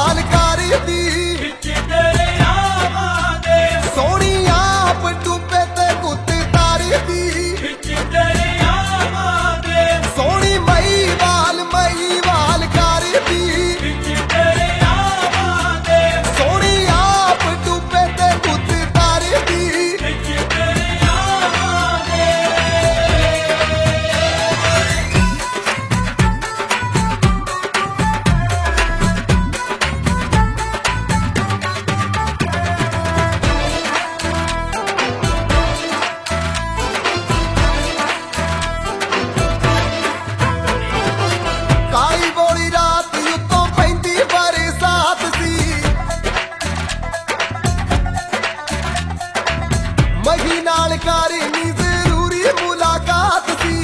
वाल कारी दी सोनी आप डूबे ते गुत तारी दी सोनी मई वाल कारी दी सोनी आप डूबे ते गुत तारी दी काली बोली रात उत्तों पैंदी बरसात सी मही नाल कारी नी जरूरी मुलाकात सी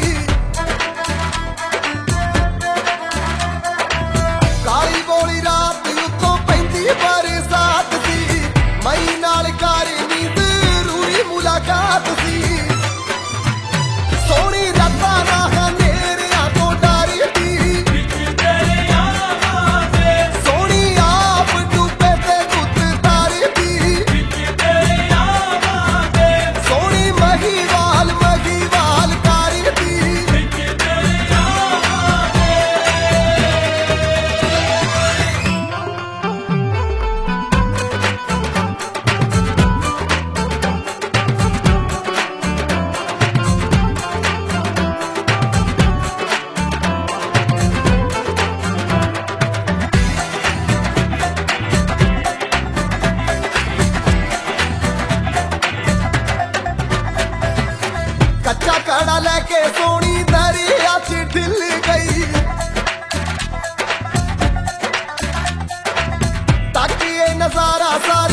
काली बोली रात उत्तों पैंदी बरसात सी मही नाल कारी नी जरूरी मुलाकात सी सोनी रत्ता ना नेरिया तो डारी दी सोनी आप डूबे ते गुत तारी दी सोनी मही वाल कारी दी कच्चा कड़ा लेके सोनी दरिया च ढिल गई ताकि ये नजारा सारी